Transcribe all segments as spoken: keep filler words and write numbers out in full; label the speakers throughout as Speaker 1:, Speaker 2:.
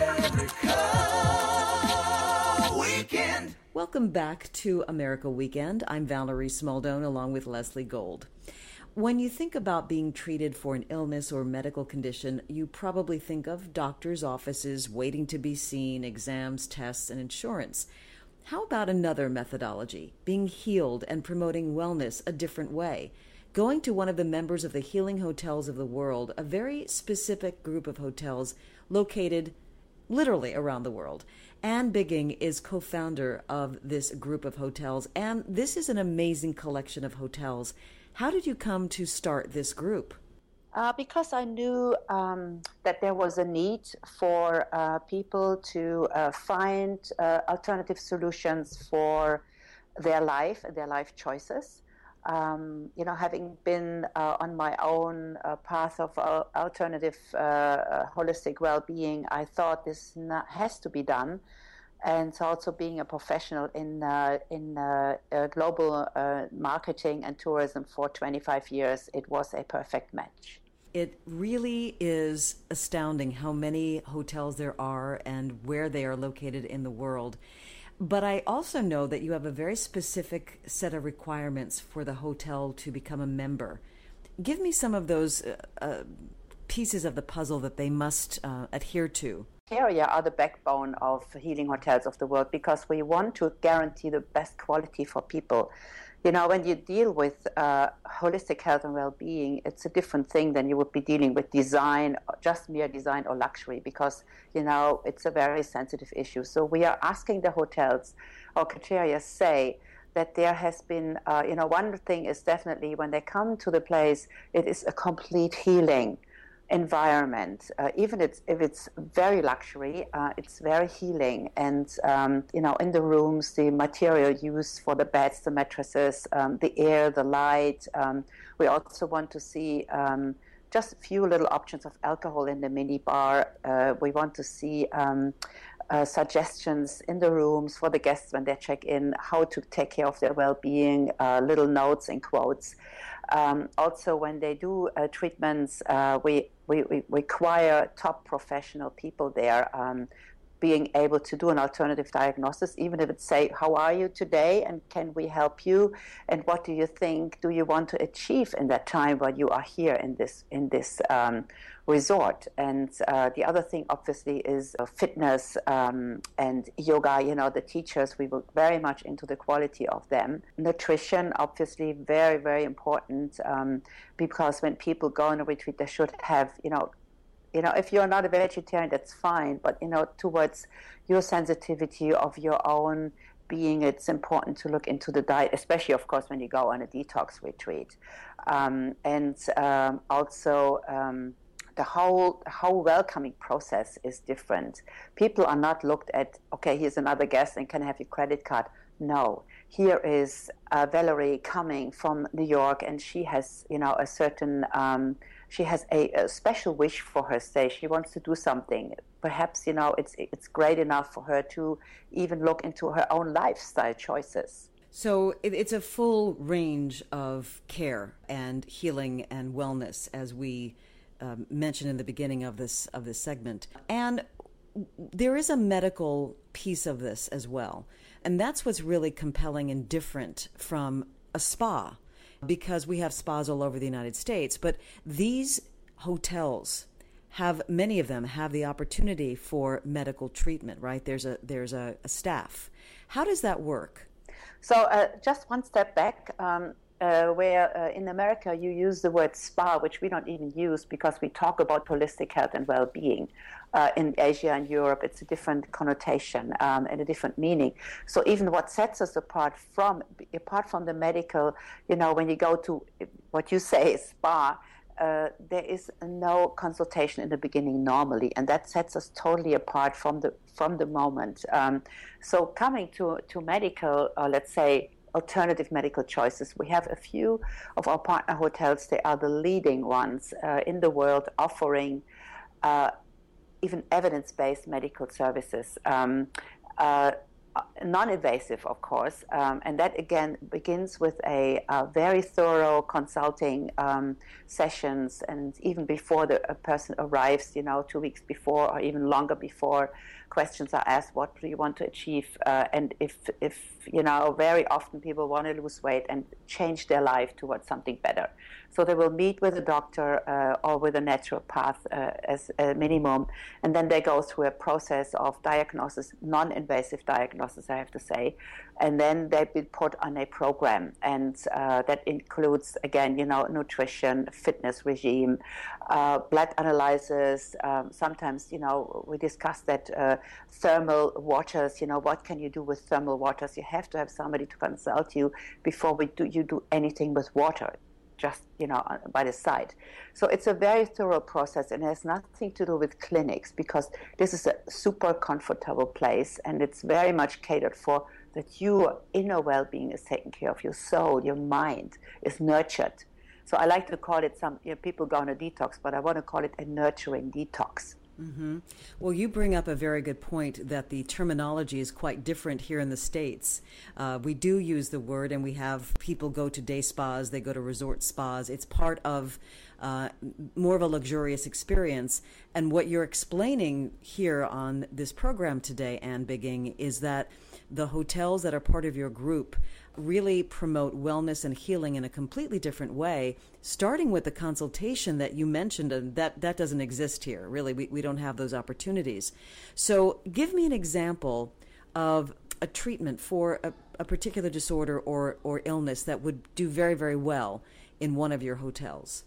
Speaker 1: Weekend. Welcome back to America Weekend. I'm Valerie Smaldone along with Leslie Gold. When you think about being treated for an illness or medical condition, you probably think of doctors' offices, waiting to be seen, exams, tests, and insurance. How about another methodology, being healed and promoting wellness a different way? Going to one of the members of the Healing Hotels of the World, a very specific group of hotels located literally around the world. Anne Bigging is co-founder of this group of hotels, and this is an amazing collection of hotels. How did you come to start this group?
Speaker 2: Uh, because I knew um, that there was a need for uh, people to uh, find uh, alternative solutions for their life and their life choices. Um, you know, having been uh, on my own uh, path of uh, alternative uh, uh, holistic well-being, I thought this not, has to be done. And so also being a professional in uh, in uh, uh, global uh, marketing and tourism for twenty-five years, it was a perfect match.
Speaker 1: It really is astounding how many hotels there are and where they are located in the world. But I also know that you have a very specific set of requirements for the hotel to become a member. Give me some of those uh, uh, pieces of the puzzle that they must uh, adhere to.
Speaker 2: Criteria are the backbone of Healing Hotels of the World because we want to guarantee the best quality for people. You know, when you deal with uh, holistic health and well-being, it's a different thing than you would be dealing with design, just mere design or luxury, because, you know, it's a very sensitive issue. So we are asking the hotels, or criteria say, that there has been, uh, you know, one thing is definitely when they come to the place, it is a complete healing environment. Uh, even it's, if it's very luxury, uh, it's very healing. And, um, you know, in the rooms, the material used for the beds, the mattresses, um, the air, the light. Um, we also want to see um, just a few little options of alcohol in the mini bar. Uh, we want to see um, uh, suggestions in the rooms for the guests when they check in, how to take care of their well-being, uh, little notes and quotes. Um, also, when they do uh, treatments, uh, we, we, we require top professional people there um, being able to do an alternative diagnosis, even if it's say, how are you today and can we help you? And what do you think do you want to achieve in that time while you are here in this, in this um, resort? And uh, the other thing, obviously, is uh, fitness um, and yoga. You know, the teachers, we were very much into the quality of them. Nutrition, obviously, very, very important um, because when people go on a retreat, they should have, you know, You know, if you're not a vegetarian, that's fine. But, you know, towards your sensitivity of your own being, it's important to look into the diet, especially, of course, when you go on a detox retreat. Um, and um, also um, the whole, whole welcoming process is different. People are not looked at, okay, here's another guest and can I have your credit card? No. Here is uh, Valerie coming from New York, and she has, you know, a certain... Um, She has a, a special wish for her stay. She wants to do something. Perhaps, you know, it's it's great enough for her to even look into her own lifestyle choices.
Speaker 1: So it, it's a full range of care and healing and wellness, as we um, mentioned in the beginning of this of this segment. And there is a medical piece of this as well. And that's what's really compelling and different from a spa, because we have spas all over the United States, but these hotels have, many of them have the opportunity for medical treatment, right? There's a there's a, a staff. How does that work?
Speaker 2: So uh, just one step back, um, uh, where uh, in America you use the word spa, which we don't even use because we talk about holistic health and well-being. Uh, in Asia and Europe, it's a different connotation um, and a different meaning. So even what sets us apart from, apart from the medical, you know, when you go to what you say is spa, uh, there is no consultation in the beginning normally, and that sets us totally apart from the from the moment. Um, so coming to to medical, uh, let's say, alternative medical choices. We have a few of our partner hotels. They are the leading ones uh, in the world offering uh, even evidence-based medical services. Um, uh, non-invasive, of course, um, and that again begins with a, a very thorough consulting um, sessions, and even before the a person arrives, you know, two weeks before or even longer before, questions are asked: what do you want to achieve? Uh, and if, if you know, very often people want to lose weight and change their life towards something better. So they will meet with a doctor uh, or with a naturopath uh, as a minimum, and then they go through a process of diagnosis, non-invasive diagnosis, I have to say, and then they be put on a program, and uh, that includes, again, you know, nutrition, fitness regime, uh, blood analysis. Um, sometimes, you know, we discussed that uh, thermal waters. You know, what can you do with thermal waters? You have to have somebody to consult you before we do you do anything with water, just, you know, by the side. So it's a very thorough process, and it has nothing to do with clinics, because this is a super comfortable place, and it's very much catered for that your inner well-being is taken care of, your soul, your mind is nurtured. So I like to call it, some, you know, people go on a detox, but I want to call it a nurturing detox.
Speaker 1: Mm-hmm. Well, you bring up a very good point that the terminology is quite different here in the States. Uh, we do use the word, and we have people go to day spas, they go to resort spas. It's part of uh, more of a luxurious experience. And what you're explaining here on this program today, Ann Bigging, is that the hotels that are part of your group really promote wellness and healing in a completely different way, starting with the consultation that you mentioned, and that, that doesn't exist here. Really, we, we don't have those opportunities. So give me an example of a treatment for a, a particular disorder or, or illness that would do very, very well in one of your hotels.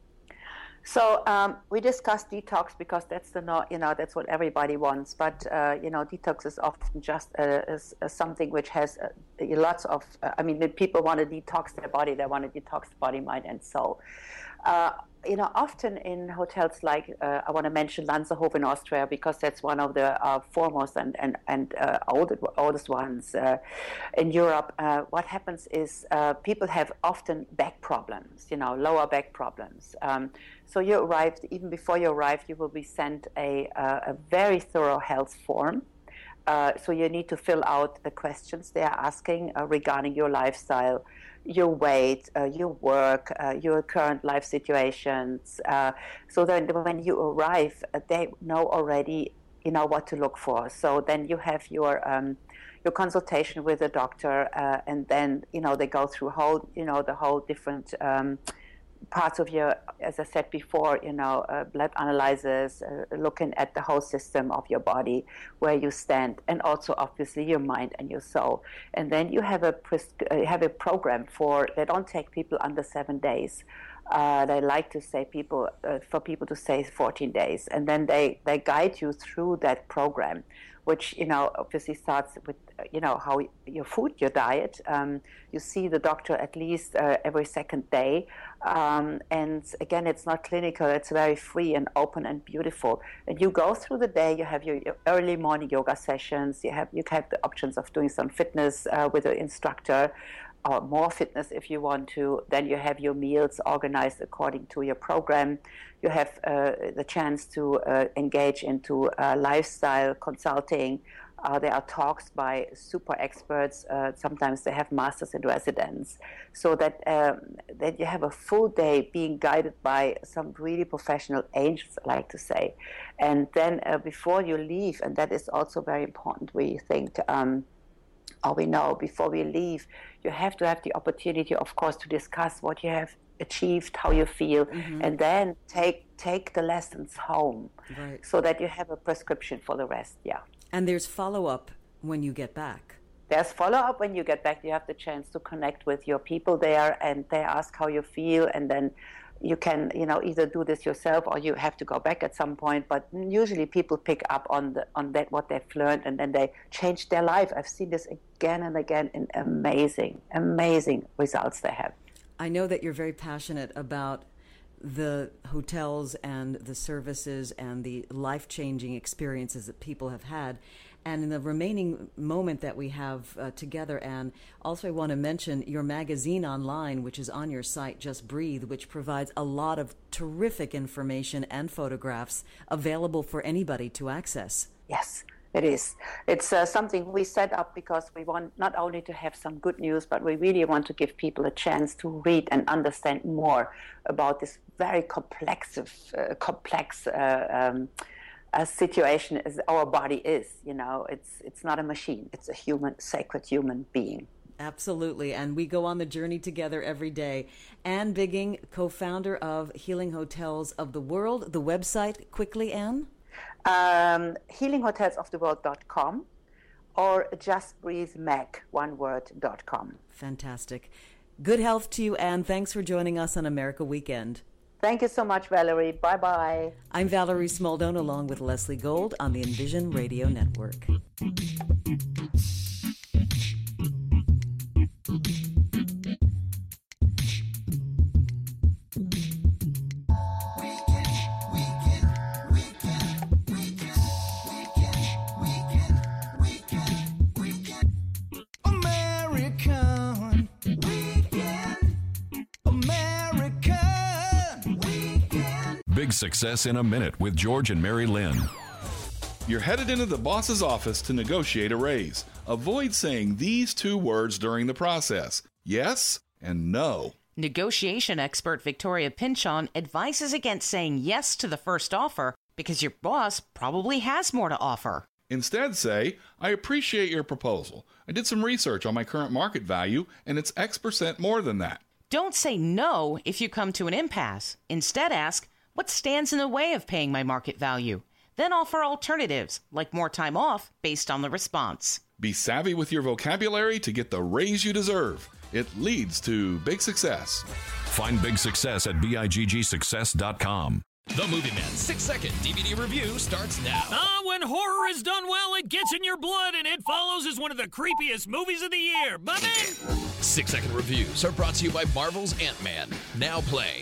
Speaker 2: So um, we discussed detox because that's the no, you know that's what everybody wants. But uh, you know, detox is often just uh, is, is something which has uh, lots of. Uh, I mean, when people want to detox their body, they want to detox body, mind, and soul. Uh, you know, often in hotels like uh, I want to mention Lanzerhof in Austria, because that's one of the uh, foremost and and and uh, oldest oldest ones uh, in Europe. Uh, what happens is uh, people have often back problems, you know, lower back problems. Um, So you arrived, even before you arrive, you will be sent a, uh, a very thorough health form. Uh, so you need to fill out the questions they are asking uh, regarding your lifestyle, your weight, uh, your work, uh, your current life situations. Uh, so then when you arrive, uh, they know already, you know, what to look for. So then you have your um, your consultation with the doctor, uh, and then, you know, they go through whole, you know, the whole different um, parts of your, as I said before, you know, uh, blood analysis, uh, looking at the whole system of your body, where you stand, and also obviously your mind and your soul. And then you have a pres- uh, have a program for, they don't take people under seven days. Uh, they like to say people, uh, for people to say fourteen days. And then they, they guide you through that program, which, you know, obviously starts with, you know, how your food, your diet. Um, you see the doctor at least uh, every second day. Um, and again, it's not clinical. It's very free and open and beautiful. And you go through the day. You have your, your early morning yoga sessions. You have you have the options of doing some fitness uh, with an instructor, or more fitness if you want to. Then you have your meals organized according to your program. You have uh, the chance to uh, engage into uh, lifestyle consulting. Uh, there are talks by super experts. Uh, sometimes they have masters in residence, so that um, that you have a full day being guided by some really professional angels, I like to say. And then uh, before you leave, and that is also very important, we think, um, or we know, before we leave, you have to have the opportunity, of course, to discuss what you have achieved, how you feel, mm-hmm. and then take take the lessons home, right, so that you have a prescription for the rest. Yeah.
Speaker 1: And there's follow-up when you get back.
Speaker 2: There's follow-up when you get back. You have the chance to connect with your people there, and they ask how you feel, and then you can, you know, either do this yourself or you have to go back at some point. But usually people pick up on the on that what they've learned, and then they change their life. I've seen this again and again in amazing, amazing results they have.
Speaker 1: I know that you're very passionate about the hotels and the services and the life-changing experiences that people have had. And in the remaining moment that we have uh, together, Ann, also I want to mention your magazine online, which is on your site, Just Breathe, which provides a lot of terrific information and photographs available for anybody to access.
Speaker 2: Yes. It is. It's uh, something we set up because we want not only to have some good news, but we really want to give people a chance to read and understand more about this very complex, uh, complex uh, um, uh, situation as our body is. You know, it's it's not a machine. It's a human, sacred human being.
Speaker 1: Absolutely. And we go on the journey together every day. Anne Bigging, co-founder of Healing Hotels of the World. The website, quickly, Anne?
Speaker 2: Um, healing hotels of the world dot com or just breathe meg, one word, dot com.
Speaker 1: Fantastic. Good health to you, Anne. Thanks for joining us on America Weekend.
Speaker 2: Thank you so much, Valerie. Bye-bye.
Speaker 1: I'm Valerie Smaldone, along with Leslie Gold on the Envision Radio Network.
Speaker 3: Big Success in a Minute with George and Mary Lynn.
Speaker 4: You're headed into the boss's office to negotiate a raise. Avoid saying these two words during the process: yes and no.
Speaker 5: Negotiation expert Victoria Pinchon advises against saying yes to the first offer because your boss probably has more to offer.
Speaker 4: Instead say, I appreciate your proposal. I did some research on my current market value, and it's X percent more than that.
Speaker 5: Don't say no if you come to an impasse. Instead ask, what stands in the way of paying my market value? Then offer alternatives, like more time off based on the response.
Speaker 4: Be savvy with your vocabulary to get the raise you deserve. It leads to big success.
Speaker 3: Find Big Success at big success dot com.
Speaker 6: The Movie Man six-second D V D review starts now.
Speaker 7: Ah, when horror is done well, it gets in your blood, and It Follows is one of the creepiest movies of the year. But then...
Speaker 6: Six-second reviews are brought to you by Marvel's Ant-Man, now playing.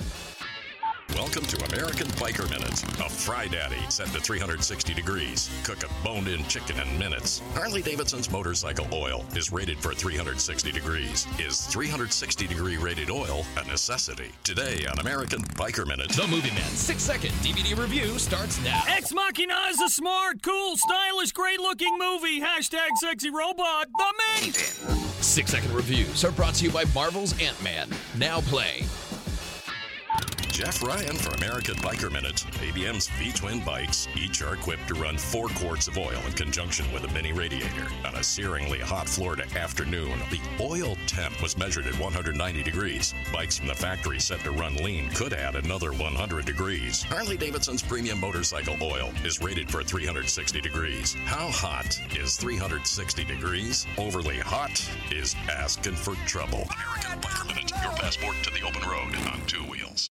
Speaker 3: Welcome to American Biker Minute. A Fry Daddy set to three hundred sixty degrees. Cook a boned-in chicken in minutes. Harley-Davidson's motorcycle oil is rated for three hundred sixty degrees. Is three hundred sixty degree rated oil a necessity? Today on American Biker Minute.
Speaker 6: The Movie Man six-second D V D review starts now.
Speaker 7: Ex Machina is a smart, cool, stylish, great-looking movie. Hashtag sexy robot. The Men.
Speaker 6: Six-second reviews are brought to you by Marvel's Ant-Man, now playing.
Speaker 3: Jeff Ryan for American Biker Minute. A B M's V-twin bikes each are equipped to run four quarts of oil in conjunction with a mini radiator. On a searingly hot Florida afternoon, the oil temp was measured at one hundred ninety degrees. Bikes from the factory set to run lean could add another one hundred degrees. Harley-Davidson's premium motorcycle oil is rated for three hundred sixty degrees. How hot is three hundred sixty degrees? Overly hot is asking for trouble. American Biker Minute, your passport to the open road on two wheels.